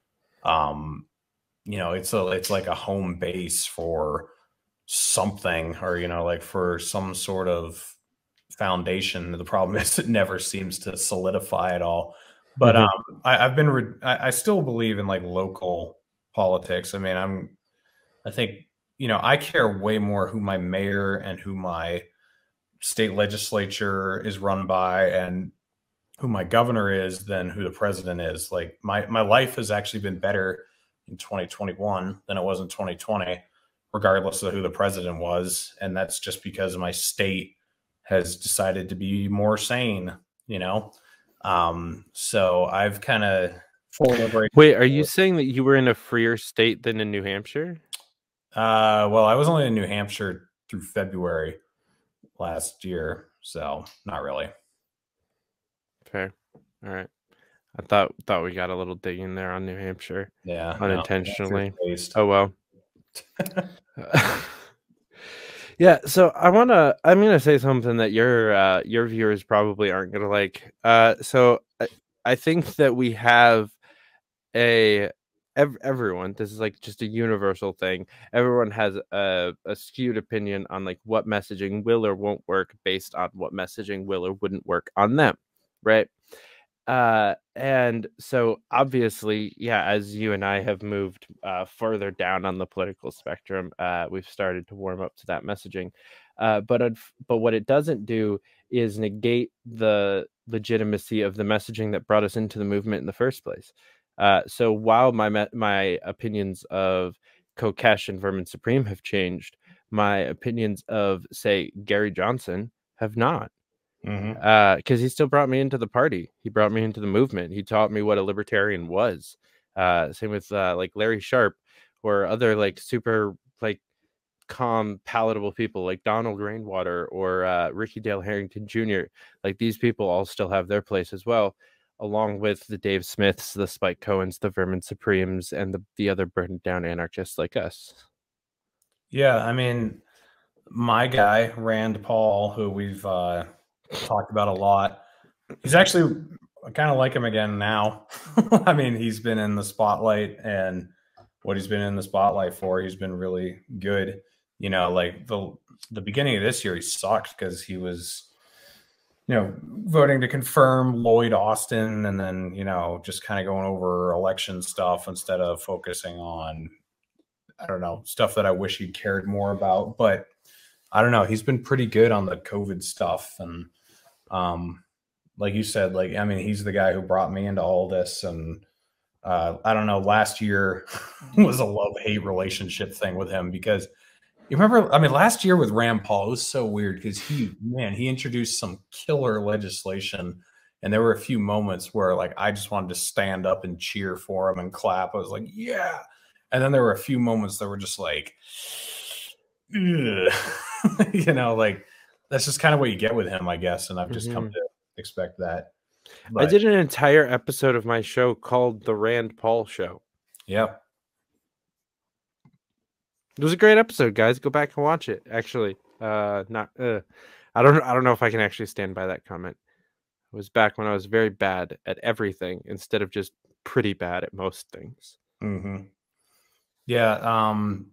S1: um, you know, it's a it's like a home base for something, or you know, like for some sort of foundation. The problem is it never seems to solidify at all. But
S2: Mm-hmm.
S1: um, I, I've been re- I, I still believe in like local politics. I mean, I'm I think you know I care way more who my mayor and who my state legislature is run by and who my governor is than who the president is. Like my my life has actually been better in twenty twenty-one than it was in twenty twenty. regardless of who the president was. And that's just because my state has decided to be more sane, you know? Um, so I've kind of
S2: Wait, are you saying that you were in a freer state than in New Hampshire?
S1: Uh, well, I was only in New Hampshire through February last year, so not really.
S2: Fair. All right. I thought thought we got a little digging there on New Hampshire.
S1: Yeah,
S2: unintentionally.
S1: No,
S2: oh well. Yeah, so I wanna I'm gonna say something that your uh, your viewers probably aren't gonna like. Uh, so I, I think that we have a ev- everyone. This is like just a universal thing. Everyone has a, a skewed opinion on like what messaging will or won't work based on what messaging will or wouldn't work on them, right? Uh, and so obviously, yeah, as you and I have moved uh, further down on the political spectrum, uh, we've started to warm up to that messaging. Uh, but but what it doesn't do is negate the legitimacy of the messaging that brought us into the movement in the first place. Uh, so while my my opinions of Kokesh and Vermin Supreme have changed, my opinions of, say, Gary Johnson have not.
S1: Mm-hmm.
S2: Uh, because he still brought me into the party. He brought me into the movement. He taught me what a libertarian was. Uh, same with uh, like Larry Sharpe or other like super like calm, palatable people like Donald Rainwater or uh, Ricky Dale Harrington Junior Like these people all still have their place as well, along with the Dave Smiths, the Spike Cohens, the Vermin Supremes, and the the other burned down anarchists like us.
S1: Yeah, I mean, my guy Rand Paul, who we've uh, talked about a lot. He's actually, I kind of like him again now. I mean, he's been in the spotlight, and what he's been in the spotlight for, he's been really good. You know, like the the beginning of this year, he sucked because he was, you know, voting to confirm Lloyd Austin, and then, you know, just kind of going over election stuff instead of focusing on, I don't know, stuff that I wish he'd cared more about. But I don't know, he's been pretty good on the COVID stuff. And um, like you said, like, I mean, he's the guy who brought me into all this. And uh, I don't know, last year was a love-hate relationship thing with him, because you remember, I mean, last year with Rand Paul, it was so weird because he, man, he introduced some killer legislation. And there were a few moments where like I just wanted to stand up and cheer for him and clap. I was like, yeah. And then there were a few moments that were just like, you know, like that's just kind of what you get with him, I guess. And I've just mm-hmm. come to expect that.
S2: But I did an entire episode of my show called The Rand Paul Show.
S1: Yeah.
S2: It was a great episode, guys. Go back and watch it. Actually, uh, not, uh, I don't, I don't know if I can actually stand by that comment. It was back when I was very bad at everything instead of just pretty bad at most things.
S1: Mm-hmm. Yeah. Um,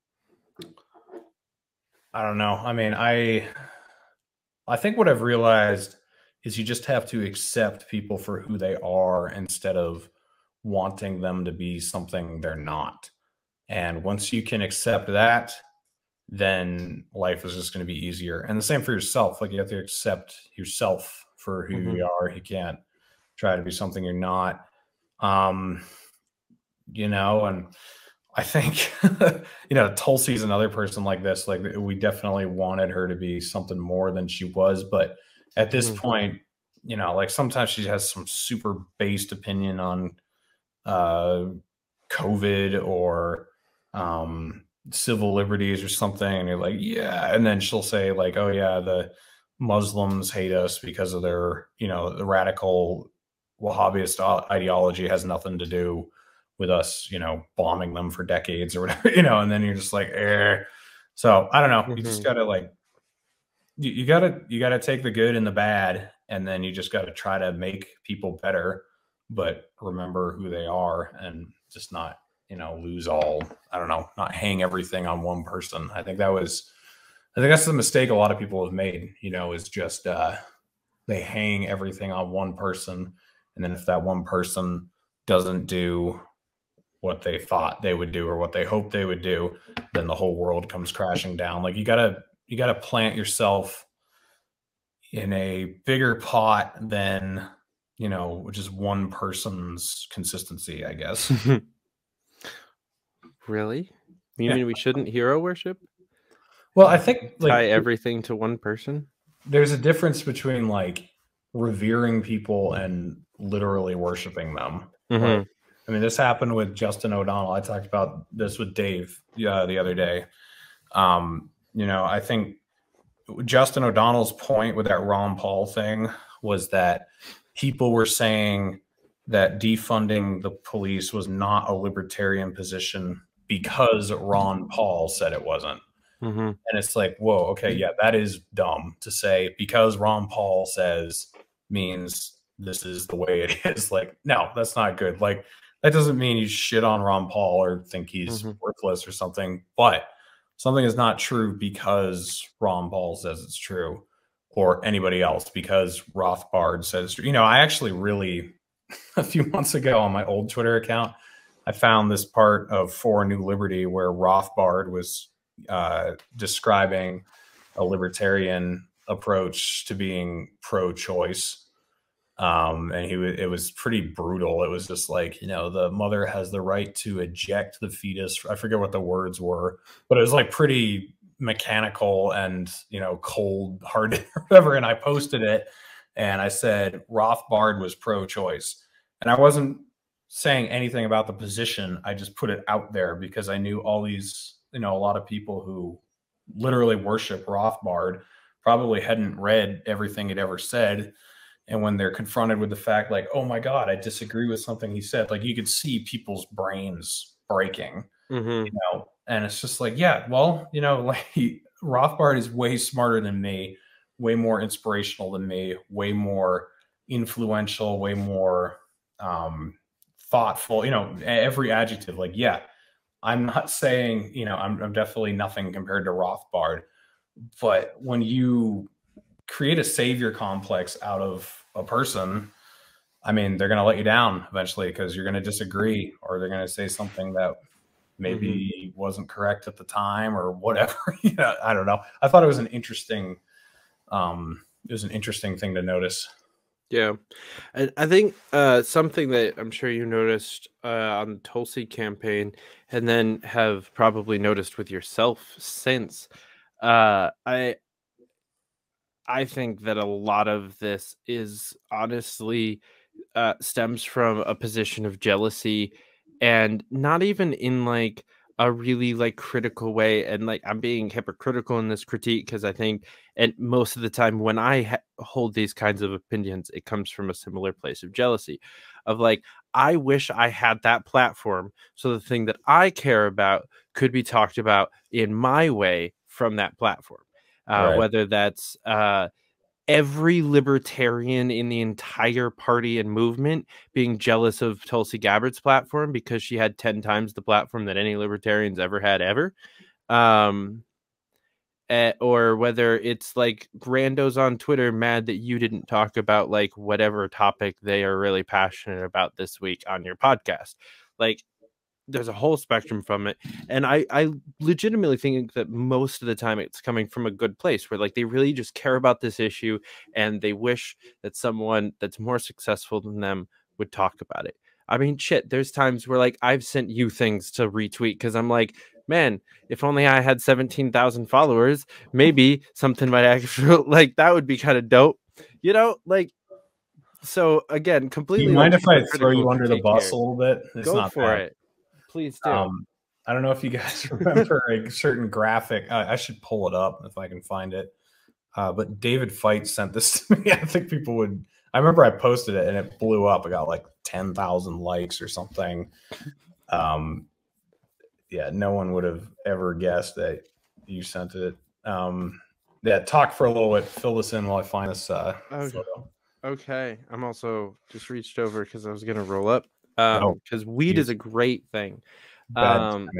S1: I don't know. I mean, I, I think what I've realized is you just have to accept people for who they are instead of wanting them to be something they're not. And once you can accept that, then life is just going to be easier. And the same for yourself. Like you have to accept yourself for who mm-hmm. you are. You can't try to be something you're not. Um, you know, and I think, you know, Tulsi's another person like this. Like we definitely wanted her to be something more than she was. But at this mm-hmm. point, you know, like sometimes she has some super based opinion on uh, COVID or um, civil liberties or something. And you're like, yeah. And then she'll say like, oh yeah, the Muslims hate us because of their, you know, the radical Wahhabist ideology has nothing to do with us, you know, bombing them for decades or whatever, you know, and then you're just like, eh. So I don't know. Mm-hmm. You just gotta like, you, you gotta, you gotta take the good and the bad, and then you just gotta try to make people better, but remember who they are and just not, you know, lose all, I don't know, not hang everything on one person. I think that was, I think that's the mistake a lot of people have made, you know, is just uh, they hang everything on one person. And then if that one person doesn't do what they thought they would do or what they hoped they would do, then the whole world comes crashing down. Like you gotta, you gotta plant yourself in a bigger pot than, you know, which is one person's consistency, I guess.
S2: Really? You
S1: Yeah.
S2: mean we shouldn't hero worship?
S1: Well, I think like
S2: Tie everything to one person?
S1: there's a difference between like revering people and literally worshiping them.
S2: Mhm.
S1: Like, I mean, this happened with Justin O'Donnell. I talked about this with Dave uh, the other day. Um, you know, I think Justin O'Donnell's point with that Ron Paul thing was that people were saying that defunding the police was not a libertarian position because Ron Paul said it wasn't.
S2: Mhm.
S1: And it's like, whoa, okay, yeah, that is dumb to say because Ron Paul says means this is the way it is. Like, no, that's not good. Like, that doesn't mean you shit on Ron Paul or think he's
S2: Mhm.
S1: worthless or something, but something is not true because Ron Paul says it's true or anybody else because Rothbard says it's true. You know, I actually really, a few months ago on my old Twitter account, I found this part of For New Liberty where Rothbard was uh, describing a libertarian approach to being pro-choice. Um, and he was, it was pretty brutal. It was just like, you know, the mother has the right to eject the fetus. I forget what the words were, but it was like pretty mechanical and, you know, cold hearted or whatever. And I posted it and I said Rothbard was pro-choice. And I wasn't saying anything about the position. I just put it out there because I knew all these, you know, a lot of people who literally worship Rothbard probably hadn't read everything he'd ever said. And when they're confronted with the fact, like, oh my God, I disagree with something he said, like you could see people's brains breaking,
S2: Mhm.
S1: you know, and it's just like, yeah, well, you know, like he, Rothbard is way smarter than me, way more inspirational than me, way more influential, way more um, thoughtful, you know, every adjective. Like, yeah, I'm not saying, you know, I'm, I'm definitely nothing compared to Rothbard, but when you create a savior complex out of a person, I mean, they're going to let you down eventually because you're going to disagree or they're going to say something that maybe mm-hmm. wasn't correct at the time or whatever. You know, I don't know. I thought it was an interesting, um, it was an interesting thing to notice.
S2: Yeah. And I think uh, something that I'm sure you noticed uh, on the Tulsi campaign and then have probably noticed with yourself since, uh, I, I think that a lot of this is honestly uh, stems from a position of jealousy and not even in like a really like critical way. And like I'm being hypocritical in this critique because I think, and most of the time when I ha- hold these kinds of opinions, it comes from a similar place of jealousy of like, I wish I had that platform so the thing that I care about could be talked about in my way from that platform. Uh,
S1: Right.
S2: Whether that's uh, every libertarian in the entire party and movement being jealous of Tulsi Gabbard's platform because she had ten times the platform that any libertarians ever had ever. Um, eh, or whether it's like randos on Twitter mad that you didn't talk about like whatever topic they are really passionate about this week on your podcast. Like, there's a whole spectrum from it. And I, I legitimately think that most of the time it's coming from a good place where like they really just care about this issue and they wish that someone that's more successful than them would talk about it. I mean, shit, there's times where like I've sent you things to retweet because I'm like, man, if only I had seventeen thousand followers, maybe something might actually like that would be kind of dope. You know, like, so again, completely.
S1: Do you mind
S2: like,
S1: if I throw you under the bus
S2: here.
S1: a little bit? It's
S2: Go
S1: not
S2: for
S1: bad.
S2: it. Please do.
S1: Um, I don't know if you guys remember a certain graphic. I, I should pull it up if I can find it. Uh, but David Fight sent this to me. I think people would. I remember I posted it and it blew up. I got like ten thousand likes or something. Um, yeah, no one would have ever guessed that you sent it. Um, yeah, talk for a little bit. Fill this in while I find this uh,
S2: okay.
S1: photo.
S2: Okay, I'm also just reached over because I was gonna roll up. Um, because oh, weed geez. is a great thing.
S1: Bad
S2: Um,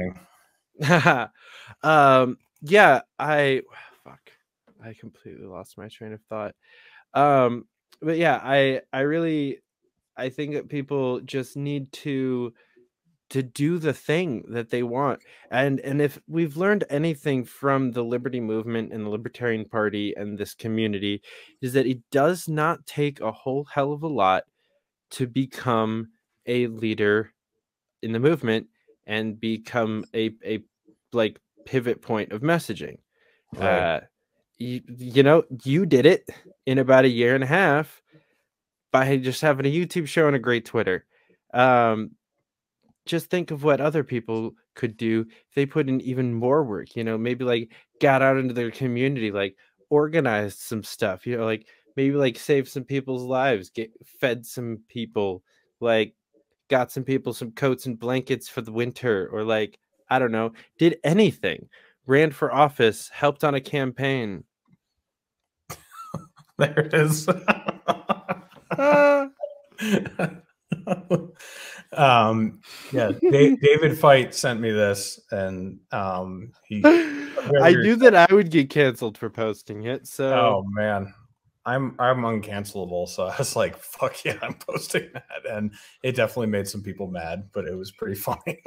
S2: um, yeah, I fuck, I completely lost my train of thought. Um, but yeah, I I really I think that people just need to to do the thing that they want. And and if we've learned anything from the liberty movement and the Libertarian Party and this community, is that it does not take a whole hell of a lot to become a leader in the movement and become a, a like pivot point of messaging.
S1: Right.
S2: Uh, you, you know, you did it in about a year and a half by just having a YouTube show and a great Twitter. Um, just think of what other people could do if they put in even more work, you know, maybe like got out into their community, like organized some stuff, you know, like maybe like save some people's lives, get fed some people, like got some people some coats and blankets for the winter, or like, I don't know, did anything, ran for office, helped on a campaign.
S1: There it is.
S2: uh,
S1: um, yeah, da- David Fight sent me this, and um, he.
S2: I knew that I would get canceled for posting it. So,
S1: oh man, I'm I'm uncancelable. So I was like, "Fuck yeah, I'm posting that," and it definitely made some people mad, but it was pretty funny.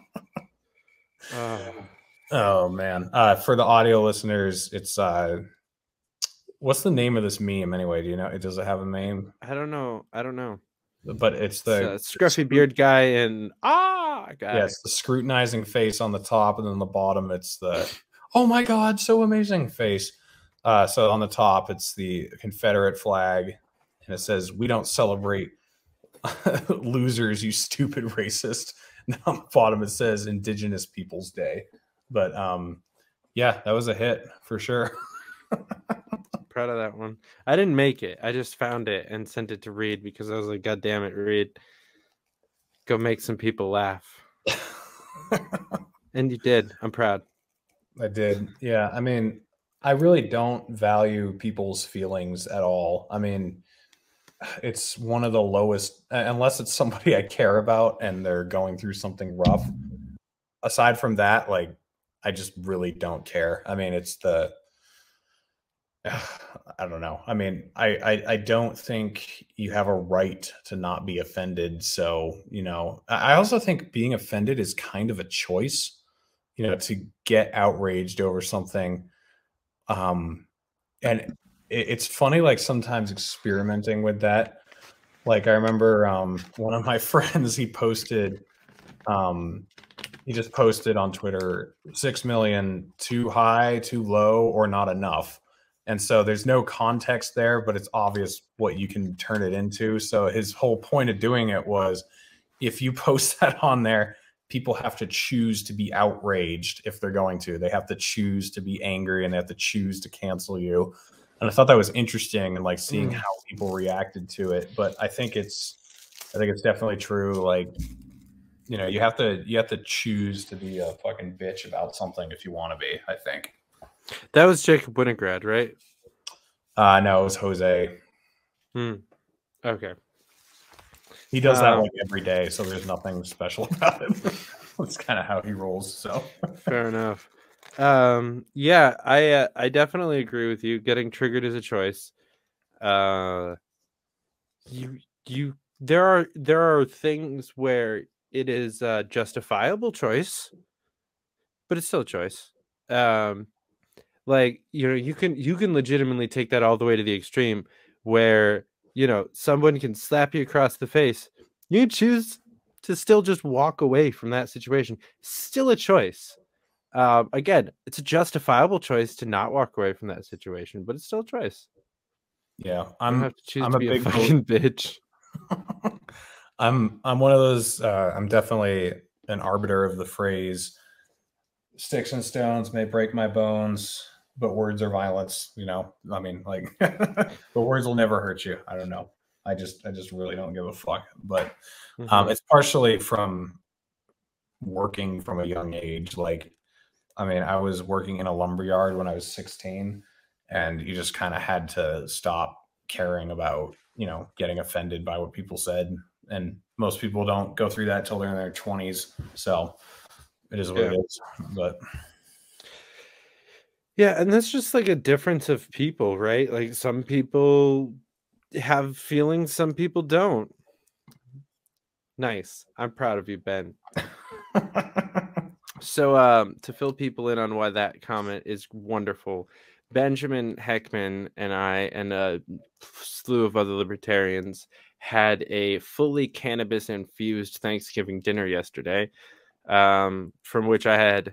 S2: uh,
S1: oh man, uh, for the audio listeners, it's uh, what's the name of this meme anyway? Do you know? It does it have a name?
S2: I don't know. I don't know.
S1: But it's the
S2: it's a scruffy beard guy and ah guy.
S1: Yeah, it's the scrutinizing face on the top, and then the bottom, it's the oh my god, so amazing face. Uh, so on the top, it's the Confederate flag, and it says, "We don't celebrate losers, you stupid racist." And on the bottom, it says Indigenous Peoples Day. But um, yeah, that was a hit for sure.
S2: Proud of that one. I didn't make it. I just found it and sent it to Reed because I was like, God damn it, Reed. Go make some people laugh. And you did. I'm proud.
S1: I did. Yeah. I mean, I really don't value people's feelings at all. I mean, it's one of the lowest, unless it's somebody I care about and they're going through something rough. Aside from that, like, I just really don't care. I mean, it's the, I don't know. I mean, I, I, I don't think you have a right to not be offended. So, you know, I also think being offended is kind of a choice, you know, to get outraged over something. Um, and it, it's funny, like sometimes experimenting with that. Like I remember um, one of my friends, he posted, um, he just posted on Twitter, six million, too high, too low, or not enough. And so there's no context there, but it's obvious what you can turn it into. So his whole point of doing it was, if you post that on there, people have to choose to be outraged if they're going to. They have to choose to be angry, and they have to choose to cancel you. And I thought that was interesting, and like seeing mm. how people reacted to it. But I think it's, I think it's definitely true. Like, you know, you have to, you have to choose to be a fucking bitch about something if you want to be, I think.
S2: That was Jacob Winograd, right?
S1: Uh, no, it was Jose.
S2: Hmm. Okay.
S1: He does that um, like every day, so there's nothing special about it. That's kind of how he rolls. So
S2: fair enough. Um, yeah, I uh, I definitely agree with you. Getting triggered is a choice. Uh, you you there are there are things where it is a justifiable choice, but it's still a choice. Um, like, you know, you can you can legitimately take that all the way to the extreme where, you know, someone can slap you across the face. You choose to still just walk away from that situation. Still a choice. Um, again, it's a justifiable choice to not walk away from that situation, but it's still a choice.
S1: Yeah, I'm.
S2: You don't have to choose
S1: I'm
S2: to
S1: a
S2: be
S1: big
S2: a fucking bitch.
S1: I'm. I'm one of those. Uh, I'm definitely an arbiter of the phrase "sticks and stones may break my bones, but words are violence." You know, I mean, like, but words will never hurt you. I don't know. I just, I just really don't give a fuck. But um, mm-hmm. it's partially from working from a young age. Like, I mean, I was working in a lumberyard when I was sixteen, and you just kind of had to stop caring about, you know, getting offended by what people said. And most people don't go through that till they're in their twenties. So it is what yeah. it is. But
S2: yeah, and that's just like a difference of people, right? Like some people have feelings, some people don't. Nice. I'm proud of you, Ben. So um, to fill people in on why that comment is wonderful, Benjamin Heckman and I and a slew of other libertarians had a fully cannabis-infused Thanksgiving dinner yesterday, um, from which I had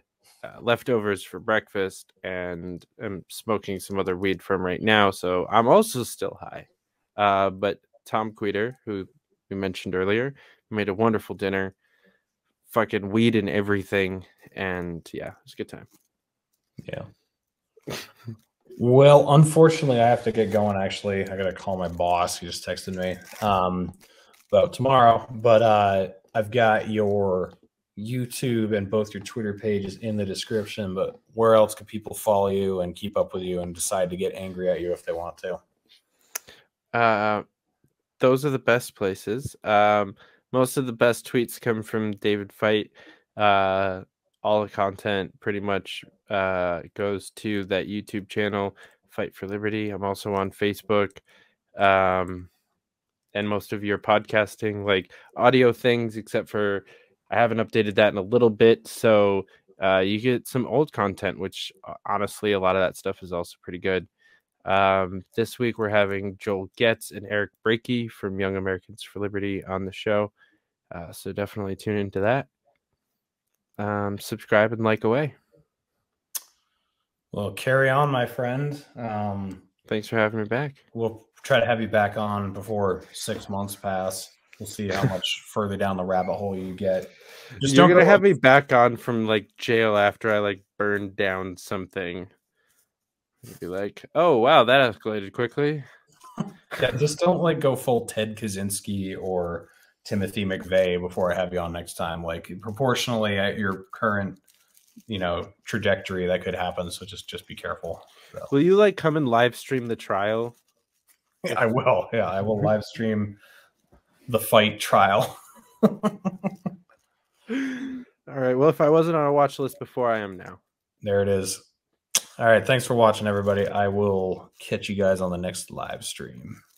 S2: uh, leftovers for breakfast, and I'm smoking some other weed from right now, so I'm also still high. Uh, but Tom Queter, who we mentioned earlier, made a wonderful dinner, fucking weed and everything, and yeah, it was a good time.
S1: Yeah. Well, unfortunately, I have to get going. Actually, I gotta call my boss. He just texted me um, about tomorrow. But uh, I've got your YouTube and both your Twitter pages in the description. But where else can people follow you and keep up with you and decide to get angry at you if they want to?
S2: Uh, those are the best places. Um, most of the best tweets come from David Fight. Uh, all the content pretty much uh, goes to that YouTube channel, Fight for Liberty. I'm also on Facebook. Um, and most of your podcasting, like audio things, except for I haven't updated that in a little bit. So uh, you get some old content, which honestly, a lot of that stuff is also pretty good. Um, this week we're having Joel Getz and Eric Brakey from Young Americans for Liberty on the show. Uh, so definitely tune into that. Um, subscribe and like away.
S1: Well, carry on, my friend. Um,
S2: Thanks for having me back.
S1: We'll try to have you back on before six months pass. We'll see how much further down the rabbit hole you get.
S2: Just You're gonna go have like... me back on from like jail after I like burned down something. You'd be like, "Oh wow, that escalated quickly."
S1: Yeah, just don't like go full Ted Kaczynski or Timothy McVeigh before I have you on next time. Like proportionally at your current, you know, trajectory, that could happen. So just just be careful. So.
S2: Will you like come and live stream the trial?
S1: Yeah, I will. Yeah, I will live stream the fight trial.
S2: All right. Well, if I wasn't on a watch list before, I am now.
S1: There it is. All right. Thanks for watching, everybody. I will catch you guys on the next live stream.